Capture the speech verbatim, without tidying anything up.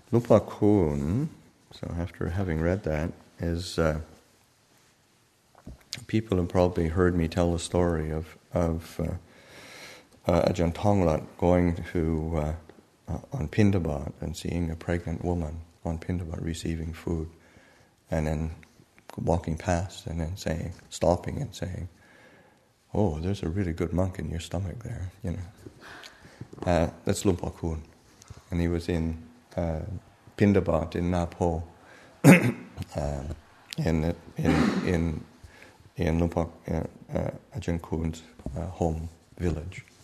Lupa Kun, so after having read that, is uh, people have probably heard me tell the story of of uh, uh, Ajahn Tonglat going to uh, uh, on Pindabat and seeing a pregnant woman on Pindabat receiving food, and then walking past and then saying, stopping and saying, "Oh, there's a really good monk in your stomach there," you know. Uh, that's Lupa Kun, and he was in uh, Pindabat in Napo, uh, in in in in Lupa uh, uh, Ajahn Kun's uh, home village.